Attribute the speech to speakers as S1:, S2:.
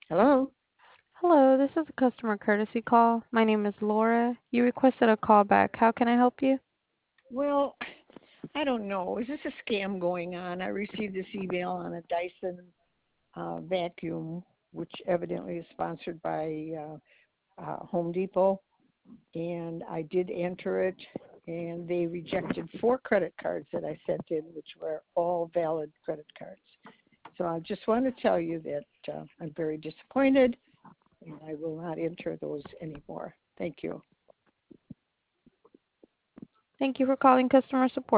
S1: Hello?
S2: Hello, this is a customer courtesy call. My name is Laura. You requested a call back. How can I help you?
S1: Well, I don't know. Is this a scam going on? I received this email on a Dyson vacuum, which evidently is sponsored by Home Depot, and I did enter it, and they rejected 4 credit cards that I sent in, which were all valid credit cards. So I just want to tell you that I'm very disappointed, and I will not enter those anymore. Thank you.
S2: Thank you for calling customer support.